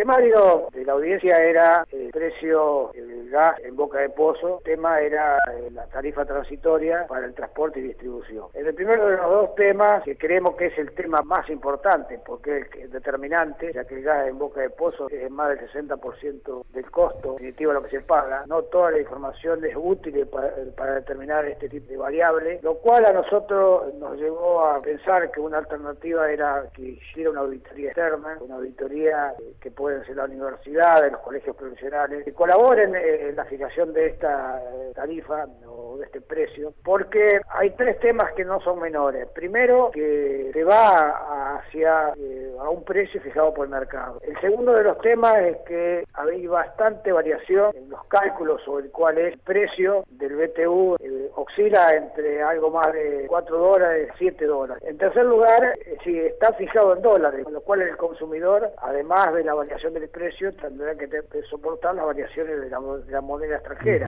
temario de la audiencia era el precio del gas en Boca de Pozo. El tema era la tarifa transitoria para el transporte y distribución. En el primero de los dos temas, que creemos que es el tema más importante, porque es determinante, ya que el gas en Boca de Pozo es más del 60% del costo definitivo a lo que se paga. No toda la información es útil para determinar este tipo de variable, lo cual a nosotros nos llevó a pensar que una alternativa era que hiciera una auditoría externa, una auditoría que pueden ser la universidad, los colegios profesionales, que colaboren en la fijación de esta tarifa o de este precio, porque hay tres temas que no son menores. Primero, que se va hacia a un precio fijado por el mercado. El segundo de los temas es que hay bastante variación en los cálculos sobre el cual es el precio del BTU, oscila entre algo más de $4, $7. En tercer lugar, si está fijado en dólares, con lo cual el consumidor, además de la variación del precio, tendrá que soportar las variaciones de la moneda extranjera.